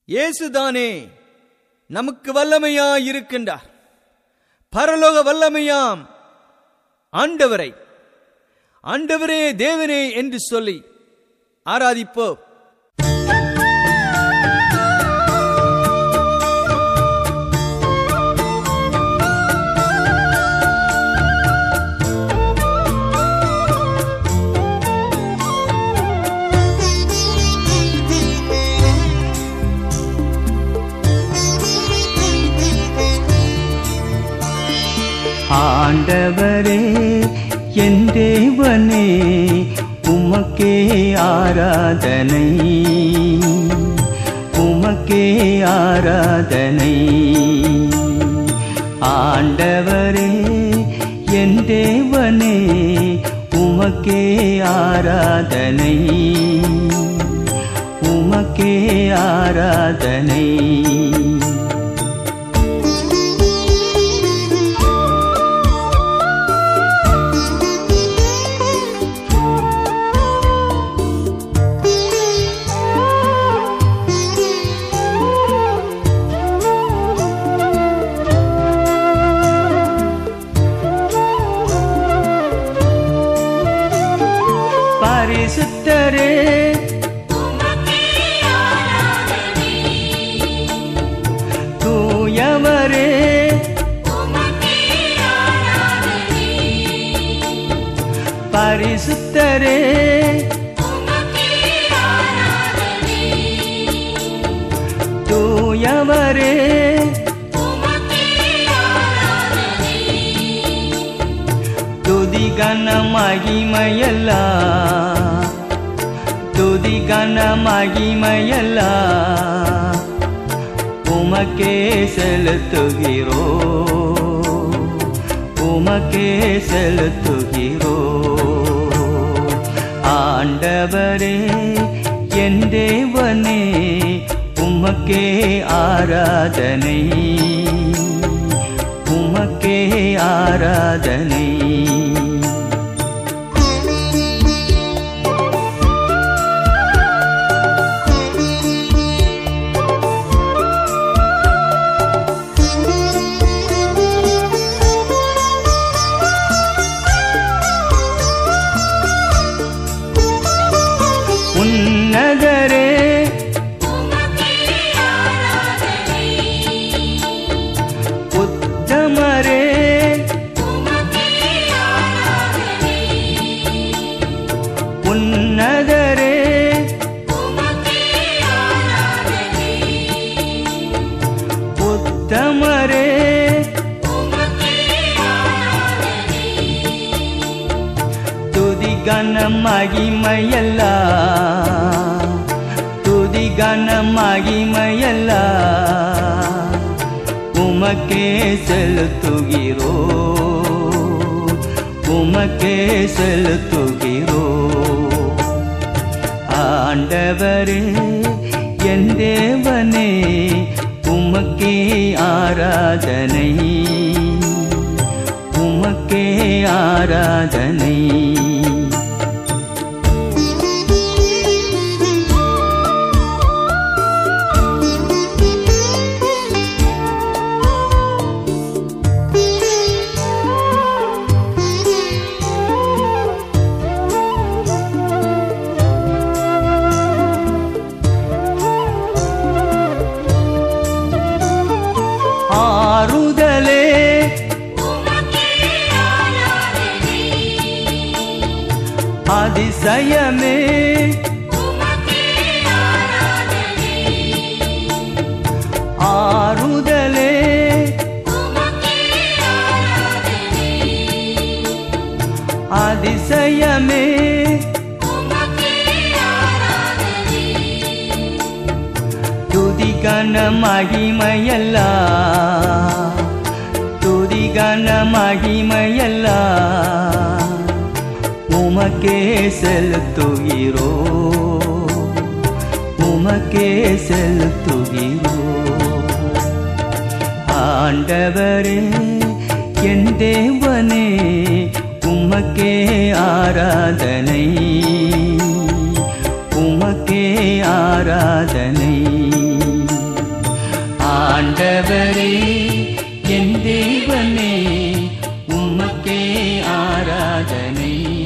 இயேசுதானே நமக்கு வல்லமையாய் இருக்கின்றார். பரலோக வல்லமையாம் ஆண்டவரை ஆண்டவரே தேவனே என்று சொல்லி ஆராதிப்போம். ஆண்டவரே என் தேவனே உமக்கே ஆராதனை, உமக்கே ஆராதனை. ஆண்டவரே என் தேவனே உமக்கே ஆராதனை, உமக்கே ஆராதனை. பரிசுத்தரே தூயவரே பரிசுத்தரே தூயவரே துதி கன மகிமையல்லா, துதி கன மகிமையல்லா உமக்கே செலுத்துகிறோ, உமக்கே செலுத்துகிறோ. ஆண்டவரே என் தேவனே உமக்கே ஆராதனை, உமக்கே ஆராதனை. உன்னதரே உத்தமரே உன்னதரே உத்தமரே துதி கன மகிமையல்லா, துதி கன மகிமையல்லா உமக்கே செலுத்துகிறோ, உமக்கே செலுத்துகிறோ. ஆண்டவரே என் தேவனே உமக்கே ஆராதனை, உமக்கே ஆராதனை. ஆறுதலே அதிசயமே ஆறுதலே அதிசயமே துதி கன மகிமையல்லா, துதி கன மகிமையல்லா உமக்கே செலுத்துகிறோ, உமக்கே செலுத்துகிறோ. ஆண்டவரே என் தேவனே உமக்கே ஆராதனை, உமக்கே ஆராதனை. ஆண்டவரே என் தேவனே உமக்கே ஆராதனை.